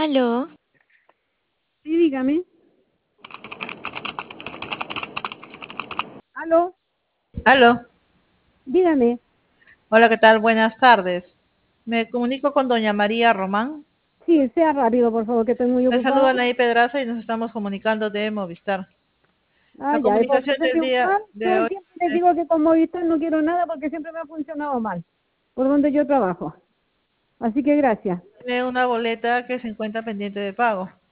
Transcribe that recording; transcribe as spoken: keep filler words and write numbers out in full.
Aló, Sí, dígame. Aló, Aló, dígame. hola, ¿qué tal? Buenas tardes. Me comunico con doña María Román. Sí, sea rápido, por favor, que estoy muy Le ocupada. saluda Naí Pedraza y nos estamos comunicando de Movistar. Ah, La ya, ¿y por qué comunicación me del día preocupan? Todo de el hoy tiempo les es, digo que con Movistar no quiero nada porque siempre me ha funcionado mal, por donde yo trabajo. Así que gracias. tiene una boleta que se encuentra pendiente de pago.